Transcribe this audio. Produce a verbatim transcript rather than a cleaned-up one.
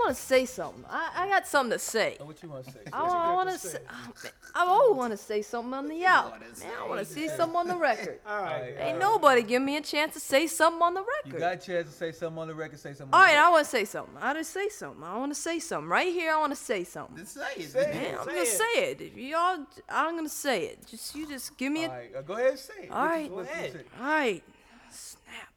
want to say something. I, I got something to say. Oh, what you want to say? I, I want to say. Oh, man, I always want to say something on the out. Man, I want to see something on the record. All right. Ain't nobody give me a chance to say something on the You record. got a chance to say something on the record. Say something. All on right, the I want to say something. I just say something. I want to say something right here. I want to say something. Just say it. Say Man, it. I'm Say gonna it. say it. If y'all, I'm gonna say it. Just you, just give me All a. right, uh, go ahead and say it. All right. What you- what you Go ahead. say? All right. Snap.